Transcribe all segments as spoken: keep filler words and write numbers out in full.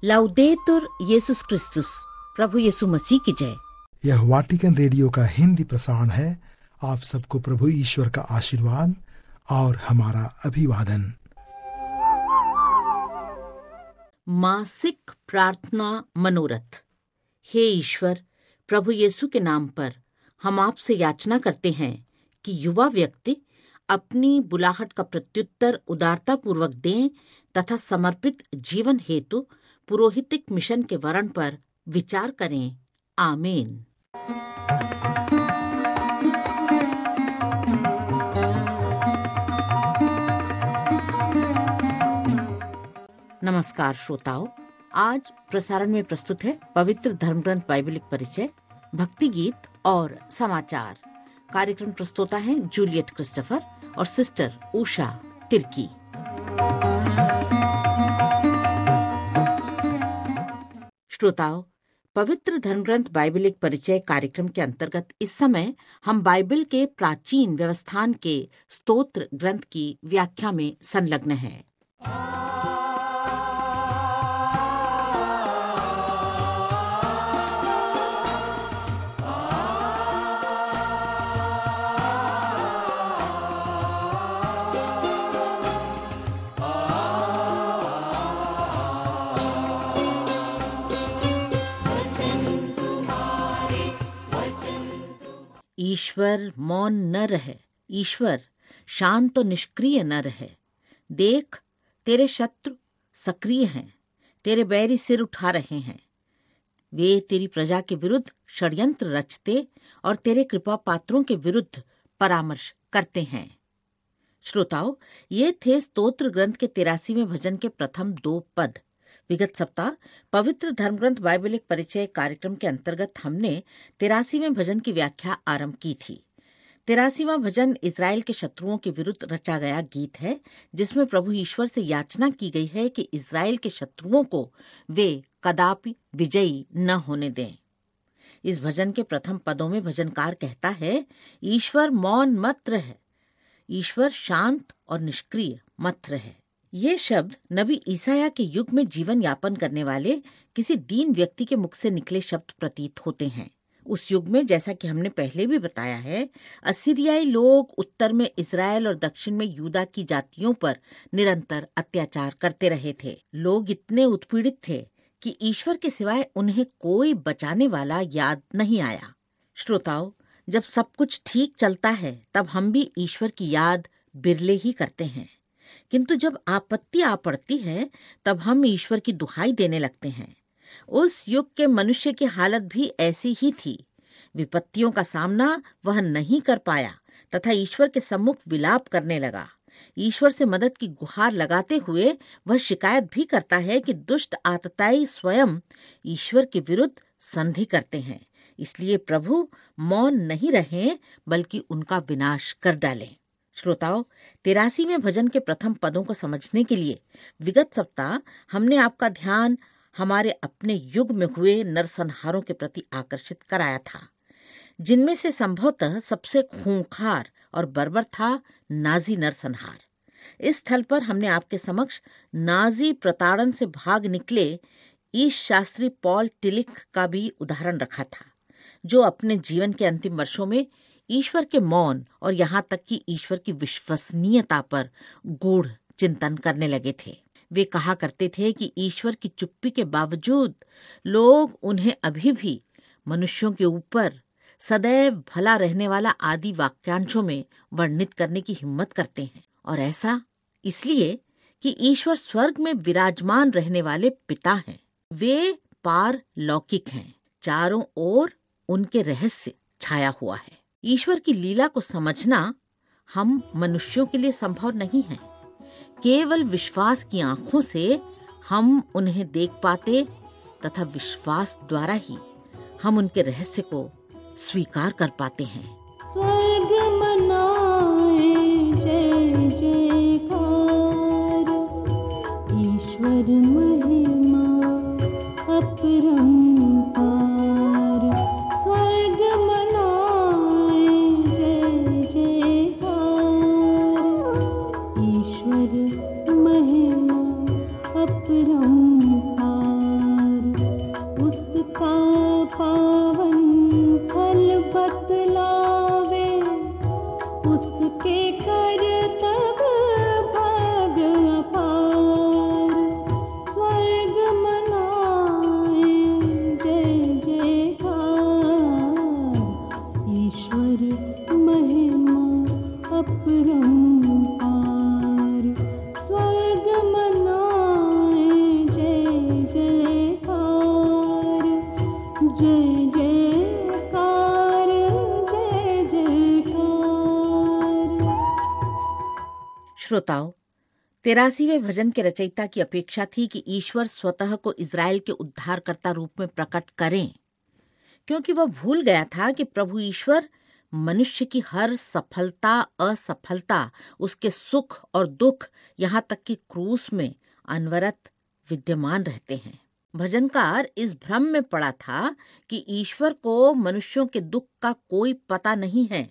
लाउदेतुर येसुस क्रिस्तुस, प्रभु यीशु मसीह की जय। यह वाटिकन रेडियो का हिंदी प्रसारण है। आप सबको प्रभु ईश्वर का आशीर्वाद और हमारा अभिवादन। मासिक प्रार्थना मनोरथ। हे ईश्वर, प्रभु यीशु के नाम पर हम आपसे याचना करते हैं कि युवा व्यक्ति अपनी बुलाहट का प्रत्युत्तर उदारता पूर्वक दें तथा समर्पित जीवन हेतु पुरोहितिक मिशन के वरण पर विचार करें। आमीन। नमस्कार श्रोताओं, आज प्रसारण में प्रस्तुत है पवित्र धर्मग्रंथ बाइबलिक परिचय, भक्ति गीत और समाचार। कार्यक्रम प्रस्तोता हैं जूलियट क्रिस्टोफर और सिस्टर उषा तिर्की। श्रोताओं, पवित्र धर्मग्रंथ बाइबलिक परिचय कार्यक्रम के अंतर्गत इस समय हम बाइबल के प्राचीन व्यवस्थान के स्तोत्र ग्रंथ की व्याख्या में संलग्न हैं। ईश्वर मौन न रहे, ईश्वर शांत और निष्क्रिय न रहे। देख, तेरे शत्रु सक्रिय हैं, तेरे बैरी सिर उठा रहे हैं। वे तेरी प्रजा के विरुद्ध षड्यंत्र रचते और तेरे कृपा पात्रों के विरुद्ध परामर्श करते हैं। श्रोताओं, ये थे स्तोत्र ग्रंथ के तिरासीवें भजन के प्रथम दो पद। विगत सप्ताह पवित्र धर्मग्रंथ बाइबलिक परिचय कार्यक्रम के अंतर्गत हमने तिरासीवें भजन की व्याख्या आरंभ की थी। तिरासीवां भजन इजराइल के शत्रुओं के विरुद्ध रचा गया गीत है, जिसमें प्रभु ईश्वर से याचना की गई है कि इजराइल के शत्रुओं को वे कदापि विजयी न होने दें। इस भजन के प्रथम पदों में भजनकार कहता है, ईश्वर मौन मत रहे, ईश्वर शांत और निष्क्रिय मत रहे। ये शब्द नबी ईसाया के युग में जीवन यापन करने वाले किसी दीन व्यक्ति के मुख से निकले शब्द प्रतीत होते हैं। उस युग में, जैसा कि हमने पहले भी बताया है, असीरियाई लोग उत्तर में इजराइल और दक्षिण में यूदा की जातियों पर निरंतर अत्याचार करते रहे थे। लोग इतने उत्पीड़ित थे कि ईश्वर के सिवाय उन्हें कोई बचाने वाला याद नहीं आया। श्रोताओं, जब सब कुछ ठीक चलता है तब हम भी ईश्वर की याद बिरले ही करते हैं, किंतु जब आपत्ति आ पड़ती है तब हम ईश्वर की दुहाई देने लगते हैं। उस युग के मनुष्य की हालत भी ऐसी ही थी। विपत्तियों का सामना वह नहीं कर पाया तथा ईश्वर के सम्मुख विलाप करने लगा। ईश्वर से मदद की गुहार लगाते हुए वह शिकायत भी करता है कि दुष्ट आतताई स्वयं ईश्वर के विरुद्ध संधि करते हैं। इसलिए प्रभु मौन नहीं रहें बल्कि उनका विनाश कर डालें। श्रोताओं, तिरासीवें भजन के प्रथम पदों को समझने के लिए विगत सप्ताह हमने आपका ध्यान हमारे अपने युग में हुए नरसंहारों के प्रति आकर्षित कराया था, जिनमें से संभवतः सबसे खूंखार और बर्बर था नाजी नरसंहार। इस स्थल पर हमने आपके समक्ष नाजी प्रताड़न से भाग निकले ईश शास्त्री पॉल टिलिक का भी उदाहरण रखा था, जो अपने जीवन के अंतिम वर्षों में ईश्वर के मौन और यहाँ तक कि ईश्वर की विश्वसनीयता पर गूढ़ चिंतन करने लगे थे। वे कहा करते थे कि ईश्वर की चुप्पी के बावजूद लोग उन्हें अभी भी मनुष्यों के ऊपर सदैव भला रहने वाला आदि वाक्यांशों में वर्णित करने की हिम्मत करते हैं, और ऐसा इसलिए कि ईश्वर स्वर्ग में विराजमान रहने वाले पिता हैं। वे पारलौकिक हैं, चारों ओर उनके रहस्य छाया हुआ है। ईश्वर की लीला को समझना हम मनुष्यों के लिए संभव नहीं है। केवल विश्वास की आंखों से हम उन्हें देख पाते तथा विश्वास द्वारा ही हम उनके रहस्य को स्वीकार कर पाते हैं। स्वर्ग मनाए जय जयकार, ईश्वर महिमा अपरंपार। स्वर्ग मनाए जय जयकार, ईश्वर महिमा अपरंपार। श्रोताओं, तिरासीवें भजन के रचयिता की अपेक्षा थी कि ईश्वर स्वतः को इज़राइल के उद्धारकर्ता रूप में प्रकट करें, क्योंकि वह भूल गया था कि प्रभु ईश्वर मनुष्य की हर सफलता असफलता, उसके सुख और दुख, यहाँ तक कि क्रूस में अनवरत विद्यमान रहते हैं। भजनकार इस भ्रम में पड़ा था कि ईश्वर को मनुष्यों के दुख का कोई पता नहीं है।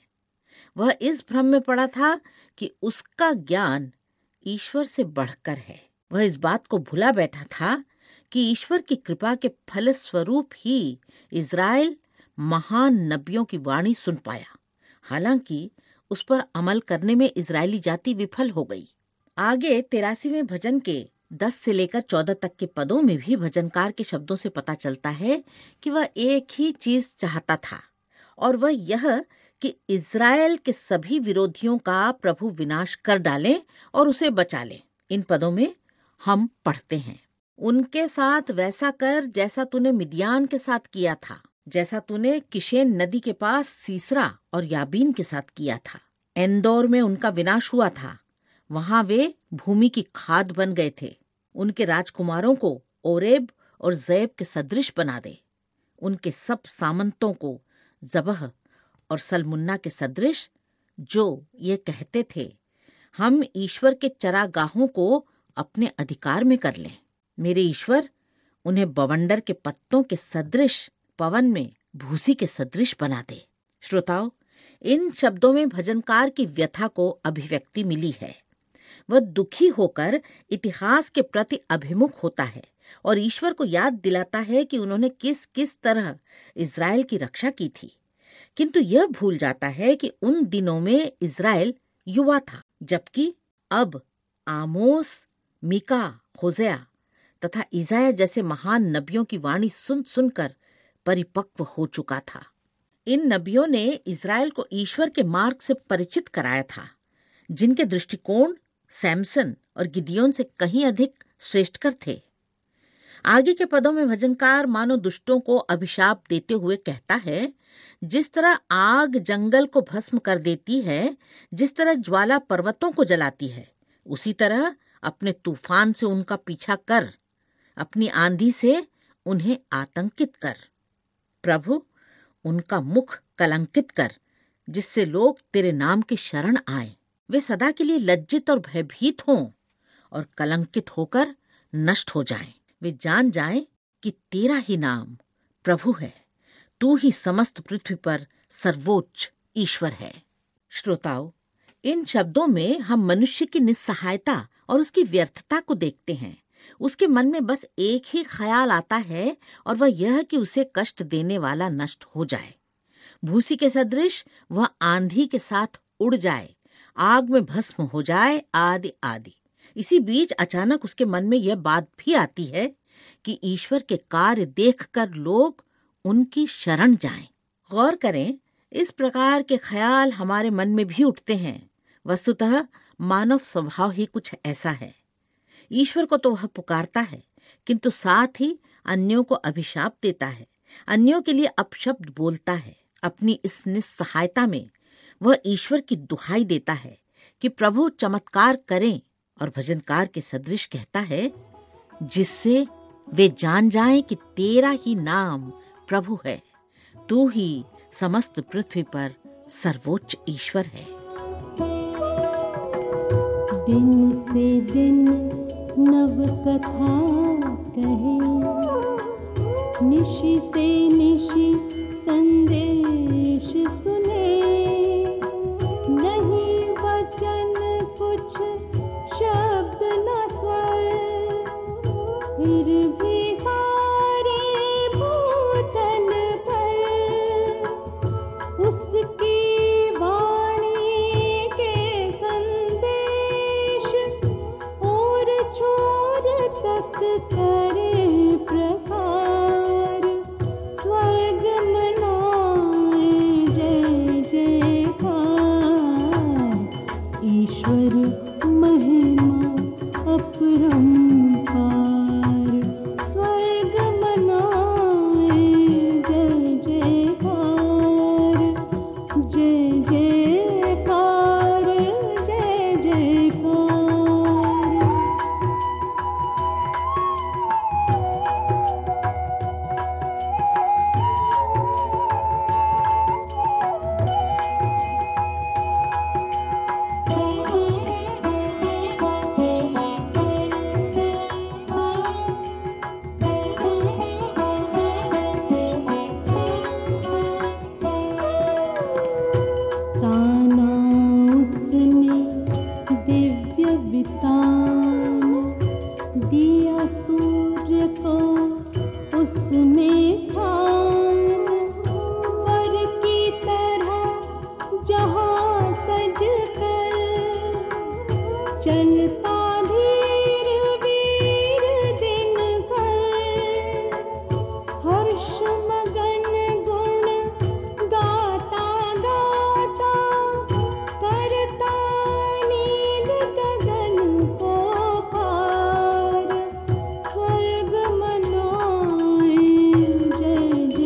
वह इस भ्रम में पड़ा था कि उसका ज्ञान ईश्वर से बढ़कर है। वह इस बात को भुला बैठा था कि ईश्वर की कृपा के फलस्वरूप ही इज़राइल महान नबियों की वाणी सुन पाया। हालांकि उस पर अमल करने में इज़राइली जाति विफल हो गई। आगे तिरासीवें भजन के दस से लेकर चौदह तक के पदों में भी भजनकार के शब्दों से पता चलता है कि वह एक ही चीज चाहता था, और वह यह कि इज़राइल के सभी विरोधियों का प्रभु विनाश कर डाले और उसे बचा ले। इन पदों में हम पढ़ते हैं, उनके साथ वैसा कर जैसा तूने मिद्यान के साथ किया था, जैसा तूने किशेन नदी के पास सीसरा और याबीन के साथ किया था। एंदोर में उनका विनाश हुआ था, वहां वे भूमि की खाद बन गए थे। उनके राजकुमारों को ओरेब और ज़ैब के सदृश बना दे। उनके सब सामंतों को जबह और सलमुन्ना के सदृश, जो ये कहते थे, हम ईश्वर के चरागाहों को अपने अधिकार में कर लें। मेरे ईश्वर उन्हें बवंडर के पत्तों के सदृश, पवन में भूसी के सदृश बना दे। श्रोताओं, इन शब्दों में भजनकार की व्यथा को अभिव्यक्ति मिली है। वह दुखी होकर इतिहास के प्रति अभिमुख होता है और ईश्वर को याद दिलाता है कि उन्होंने किस किस तरह इज़राइल की रक्षा की थी, किंतु यह भूल जाता है कि उन दिनों में इज़राइल युवा था, जबकि अब आमोस, मीका, होसेया तथा इज़ाया जैसे महान नबियों की वाणी सुन सुनकर परिपक्व हो चुका था। इन नबियों ने इज़राइल को ईश्वर के मार्ग से परिचित कराया था, जिनके दृष्टिकोण सैमसन और गिदियोन से कहीं अधिक श्रेष्ठकर थे। आगे के पदों में भजनकार मानो दुष्टों को अभिशाप देते हुए कहता है, जिस तरह आग जंगल को भस्म कर देती है, जिस तरह ज्वाला पर्वतों को जलाती है, उसी तरह अपने तूफान से उनका पीछा कर, अपनी आंधी से उन्हें आतंकित कर। प्रभु, उनका मुख कलंकित कर, जिससे लोग तेरे नाम की शरण आए। वे सदा के लिए लज्जित और भयभीत हों और कलंकित होकर नष्ट हो जाएं। वे जान जाएं कि तेरा ही नाम प्रभु है, तू ही समस्त पृथ्वी पर सर्वोच्च ईश्वर है। श्रोताओ, इन शब्दों में हम मनुष्य की निस्सहायता और उसकी व्यर्थता को देखते हैं। उसके मन में बस एक ही ख्याल आता है, और वह यह कि उसे कष्ट देने वाला नष्ट हो जाए। भूसी के सदृश वह आंधी के साथ उड़ जाए, आग में भस्म हो जाए, आदि आदि। इसी बीच अचानक उसके मन में यह बात भी आती है कि ईश्वर के कार्य देखकर लोग उनकी शरण जाएं। गौर करें, इस प्रकार के ख्याल हमारे मन में भी उठते हैं। वस्तुतः मानव स्वभाव ही कुछ ऐसा है। ईश्वर को तो वह पुकारता है, किंतु साथ ही अन्यों को अभिशाप देता है, अन्यों के लिए अपशब्द बोलता है। अपनी इस निस्सहायता में वह ईश्वर की दुहाई देता है कि प्रभु चमत्कार करें, और भजनकार के सदृश कहता है, जिससे वे जान जाएं कि तेरा ही नाम प्रभु है, तू ही समस्त पृथ्वी पर सर्वोच्च ईश्वर है। दिन से दिन नव कथा कहे, निशि से निशि संदेश सुने, नहीं वचन कुछ शब्द न स्वर, फिर भी सारे भूतल पर उसकी वाणी के संदेश और छोर तक करे प्रसार। स्वर्ग मना चलता धीर वीर दिन भर, हर्ष मगन गुण गाता गाता, तरता नील गगन को पार, स्वर्ग मनाए जय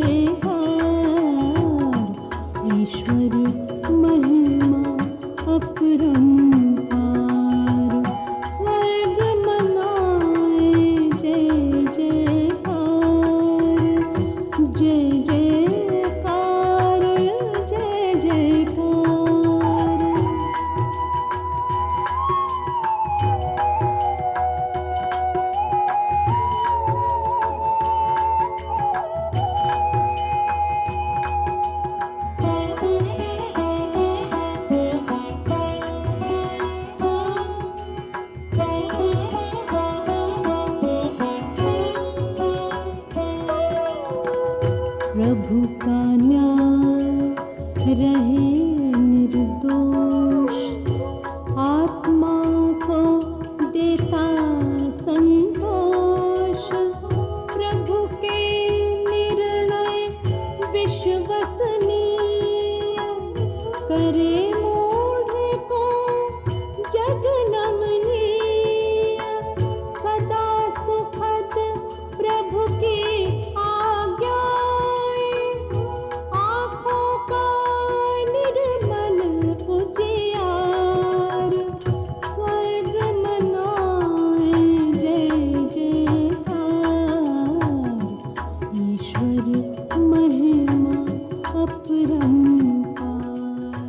जयकार, ईश्वरी महिमा अपरंपार, स्वर्ग मनाए जय जयकार, जय जयकार, जय जयकार। प्रभु का न्याय रहे निर्दोष, आत्मा को देता संतोष, प्रभु के निर्णय विश्वसनीय, करे